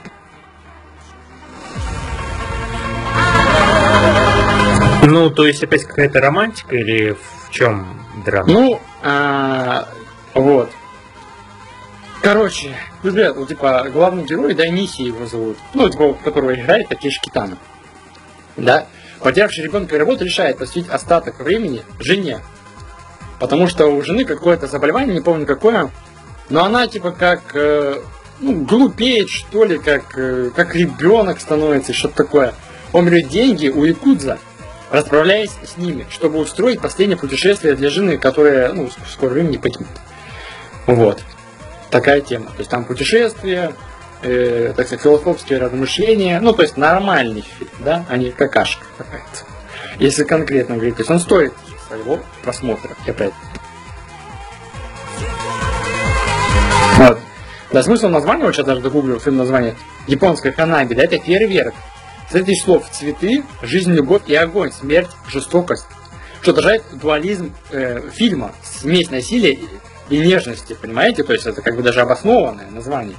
Ну, то есть опять какая-то романтика или в чем драма? Ну, вот. Короче, ребят, вот, типа, главный герой, Дайниси его зовут, ну, типа, которого играет Такеши Китано, да, потерявший ребенка и работу, решает посвятить остаток времени жене, потому что у жены какое-то заболевание, не помню какое, но она, типа, как, глупеет, что ли, как ребенок становится, что-то такое. Он берет деньги у якудза, расправляясь с ними, чтобы устроить последнее путешествие для жены, которая, в скором времени погибнет. Вот. Такая тема. То есть там путешествия, так сказать, философские размышления, то есть нормальный фильм, да, а не какашка какая-то. Если конкретно говорить, то есть он стоит своего просмотра, опять. Вот. Да, смысл названия, вот сейчас даже догуглил фильм название, японское ханаби, да, это фейерверк. С этих слов цветы, жизнь, любовь и огонь, смерть, жестокость. Что отражает дуализм фильма, смесь насилия и нежности, понимаете? То есть это как бы даже обоснованное название.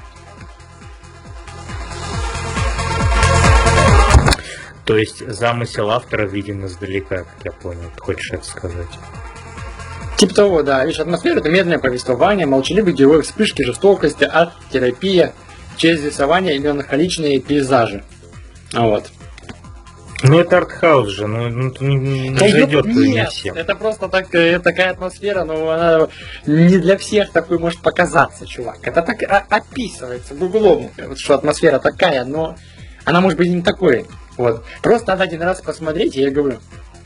То есть замысел автора виден издалека, как я понял. Ты хочешь это сказать? Типа того, да. Лишь атмосфера — это медленное повествование, молчаливые герои, вспышки жестокости, арт-терапия, через рисование и меланхоличные пейзажи. Вот. Ну это артхаус же, не зайдет не Нет, всем. это просто такая атмосфера, но она не для всех такой может показаться, чувак. Это так описывается в углом, что атмосфера такая, но она может быть не такой. Вот. Просто надо один раз посмотреть, я говорю.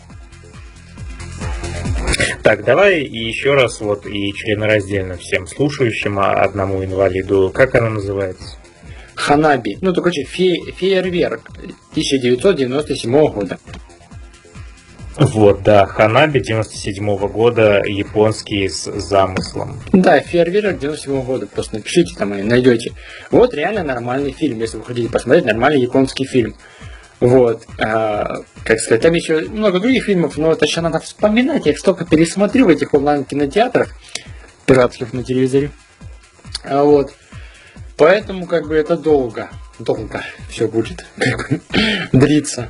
Так, давай еще раз вот и членораздельно всем слушающим, а одному инвалиду. Как она называется? Ханаби. Ну, короче, фейерверк 1997 года. Вот, да, Ханаби 97 года, японский с замыслом. Да, фейерверк 97 года. Просто напишите там и найдете. Вот реально нормальный фильм, если вы хотите посмотреть нормальный японский фильм. Вот, как сказать, там еще много других фильмов, но это еще надо вспоминать, я их столько пересмотрю в этих онлайн-кинотеатрах, пиратских на телевизоре, вот, поэтому, как бы, это долго все будет, как бы, длиться.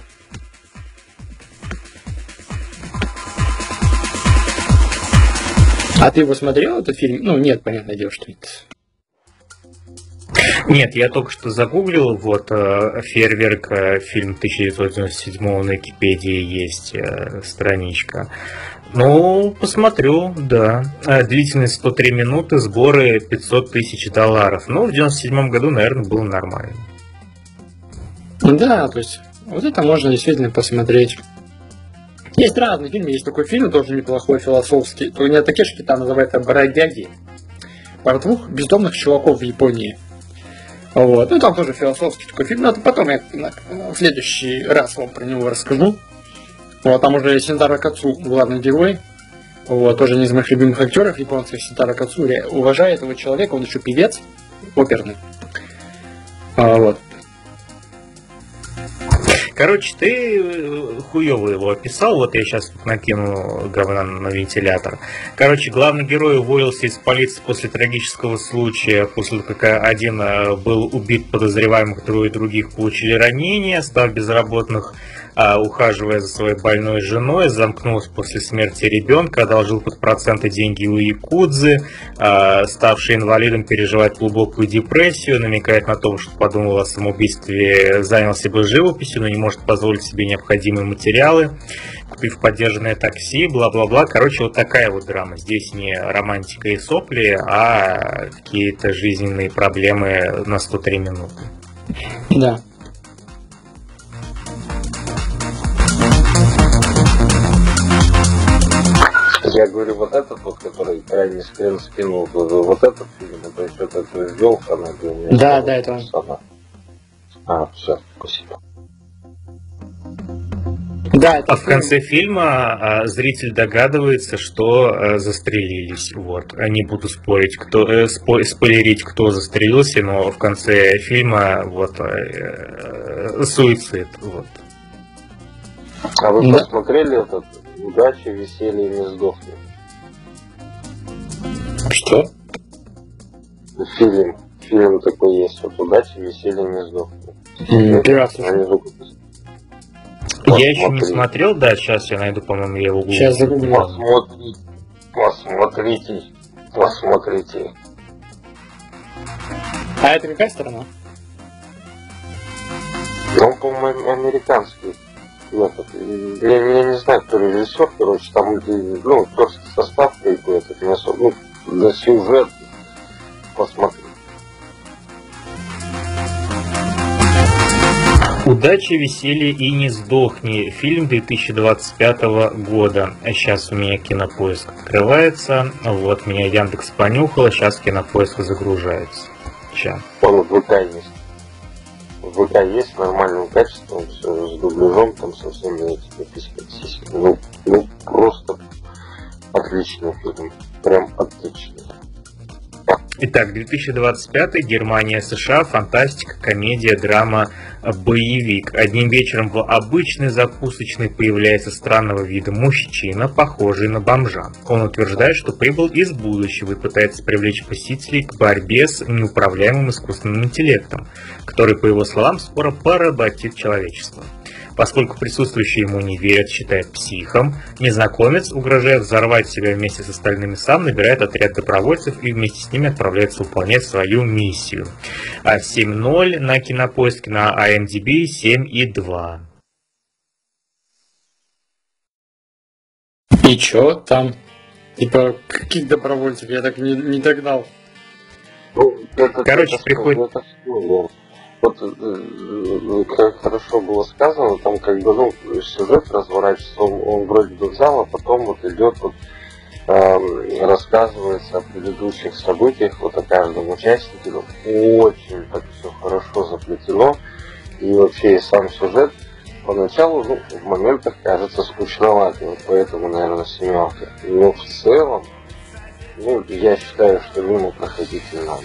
А ты его смотрел, этот фильм? Ну, нет, понятное дело, что это... Нет, я только что загуглил, вот, «Фейерверк», фильм 1997 на Википедии есть страничка. Ну, посмотрю, да. Длительность 103 минуты, сборы $500 тысяч. Ну, в 97 году, наверное, было нормально. Да, то есть, вот это можно действительно посмотреть. Есть разные фильмы, есть такой фильм, тоже неплохой, философский. У меня Такеши Китано называется «Бродяги». Про двух бездомных чуваков в Японии. Вот. Ну, там тоже философский такой фильм, но это потом я в следующий раз вам про него расскажу. Вот, там уже Синтаро Кацу, главный герой. Вот, тоже один из моих любимых актеров японских, Синтаро Кацу. Я уважаю этого человека, он еще певец, оперный. Вот. Короче, ты хуёво его описал, вот я сейчас накину говна на вентилятор. Короче, главный герой уволился из полиции после трагического случая, после того, как один был убит, подозреваемых, трое других получили ранения, став безработных, ухаживая за своей больной женой, замкнулся после смерти ребенка, одолжил под проценты деньги у якудзы, ставший инвалидом, переживает глубокую депрессию, намекает на то, что подумал о самоубийстве, занялся бы живописью, но не может позволить себе необходимые материалы, купив подержанное такси, бла-бла-бла. Короче, вот такая вот драма. Здесь не романтика и сопли, а какие-то жизненные проблемы на 103 минуты. Да. Я говорю, вот этот вот, который крайне скрин скинул, вот этот фильм, то есть вот это ввел Ханаби. Да, это он. Все, спасибо. Да, А в конце фильма зритель догадывается, что застрелились. Вот. Не буду спорить, спойлерить, кто застрелился, но в конце фильма вот суицид. Вот. А вы посмотрели этот «Удачи, веселье, не сдохни»? Что? Фильм такой есть. Вот «Удачи, веселье, не сдохни». Я еще не смотрел, да, сейчас я найду, по-моему, я его сейчас загуглю. Посмотрите. А это какая сторона? Он, по-моему, американский. Я не знаю, кто режиссер, короче, там, актерский состав какой-то, не особо, за сюжет посмотри. «Удачи, веселье и не сдохни». Фильм 2025 года. Сейчас у меня Кинопоиск открывается. Вот, меня Яндекс понюхал, сейчас Кинопоиск загружается. Сейчас. Он в ВК есть. В ВК есть с нормальным качеством, все с дубляжом, там со всеми этими письками. Просто отличный фильм. Прям отличный. Итак, 2025, Германия, США, фантастика, комедия, драма, боевик. Одним вечером в обычной закусочной появляется странного вида мужчина, похожий на бомжа. Он утверждает, что прибыл из будущего и пытается привлечь посетителей к борьбе с неуправляемым искусственным интеллектом, который, по его словам, скоро поработит человечество. Поскольку присутствующие ему не верят, считают психом, незнакомец, угрожая взорвать себя вместе с остальными сам, набирает отряд добровольцев и вместе с ними отправляется выполнять свою миссию. 7.0 на Кинопоиске, на IMDb 7.2. И чё там? Типа, каких добровольцев? Я так не догнал. Короче, приходит... Вот как хорошо было сказано, там как бы, ну, сюжет разворачивается, он вроде бы в зал, а потом вот идет вот рассказывается о предыдущих событиях, вот о каждом участнике, ну, очень так все хорошо заплетено, и вообще и сам сюжет поначалу, ну, в моментах кажется скучноватым, вот поэтому, наверное, 7. Но в целом, ну, я считаю, что мимо проходить не надо.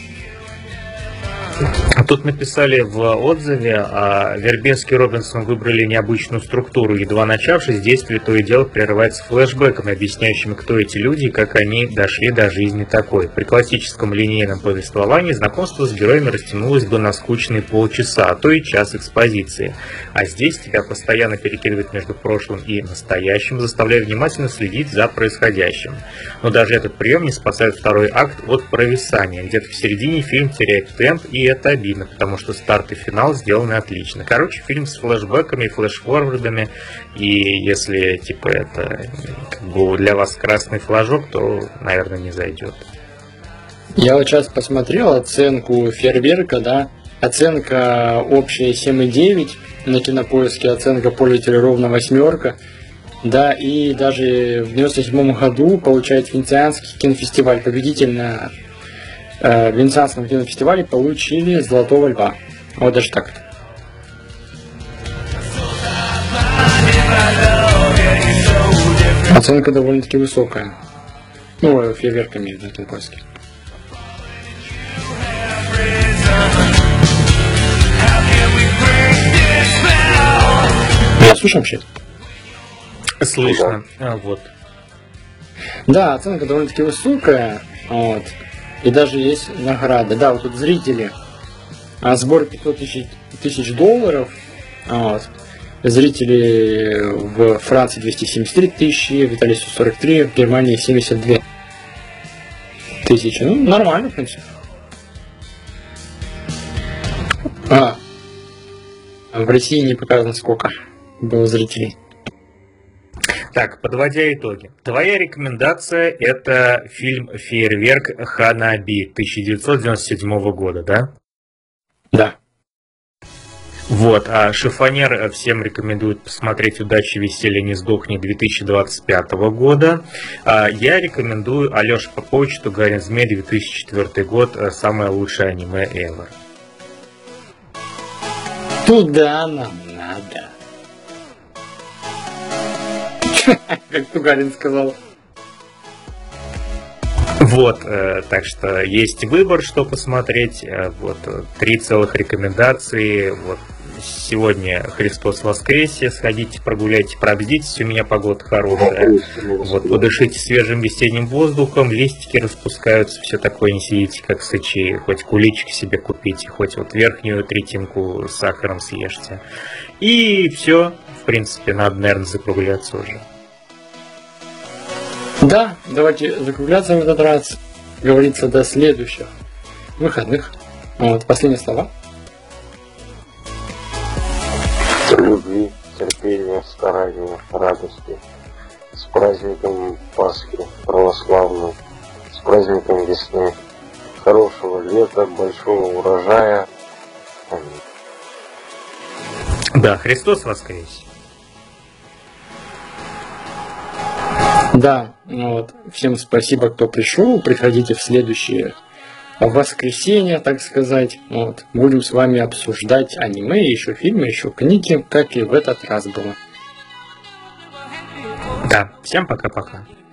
Тут написали в отзыве, Вербинский и Робинсон выбрали необычную структуру. Едва начавшись, действие то и дело прерывается флешбэками, объясняющими, кто эти люди и как они дошли до жизни такой. При классическом линейном повествовании знакомство с героями растянулось бы на скучные полчаса, а то и час экспозиции. А здесь тебя постоянно перекидывает между прошлым и настоящим, заставляя внимательно следить за происходящим. Но даже этот прием не спасает второй акт от провисания. Где-то в середине фильм теряет темп, и это обидно, потому что старт и финал сделаны отлично. Короче, фильм с флешбэками, флешфорвардами, и если типа это как бы для вас красный флажок, то, наверное, не зайдет. Я вот сейчас посмотрел оценку фейерверка, да, оценка общая 7,9 на Кинопоиске, оценка пользователя ровно 8. Да, и даже в 97 году получает Венецианский кинофестиваль, победитель на Венецианском кинофестивале получили «Золотого льва». Вот даже так. Оценка довольно-таки высокая. Ну, фейерверками в этом поиске. Я слышал вообще? Слышно. Вот. Да, оценка довольно-таки высокая. Вот. И даже есть награды. Да, вот тут зрители. Сбор 500 тысяч долларов. Вот. Зрители в Франции 273 тысячи, в Италии 143, в Германии 72 тысячи. Ну, нормально, в принципе. В России не показано, сколько было зрителей. Так, подводя итоги. Твоя рекомендация – это фильм «Фейерверк» Ханаби 1997 года, да? Да. Вот, а «Шифонер» всем рекомендует посмотреть «Удачи, веселья, не сдохни» 2025 года. Я рекомендую Алёша Попович «Тугарин Змей» 2004 год, самое лучшее аниме ever. Туда нам надо. Как Тугарин сказал. Вот, так что есть выбор, что посмотреть. Вот, 3 целых рекомендации. Вот, сегодня Христос воскресе. Сходите, прогуляйте, пробздитесь. У меня погода хорошая. Вот, подышите свежим весенним воздухом. Листики распускаются. Все такое, не сидите как сычи. Хоть куличик себе купите, хоть вот верхнюю третинку с сахаром съешьте. И все. В принципе, надо, наверное, закругляться уже. Да, давайте закругляться в этот раз. Говорится, до следующих выходных. Вот, последние слова. Любви, терпения, старания, радости. С праздником Пасхи православной. С праздником весны. Хорошего лета, большого урожая. Аминь. Да, Христос воскресе. Да, вот. Всем спасибо, кто пришел. Приходите в следующее воскресенье, так сказать. Вот. Будем с вами обсуждать аниме, еще фильмы, еще книги, как и в этот раз было. Да, всем пока-пока.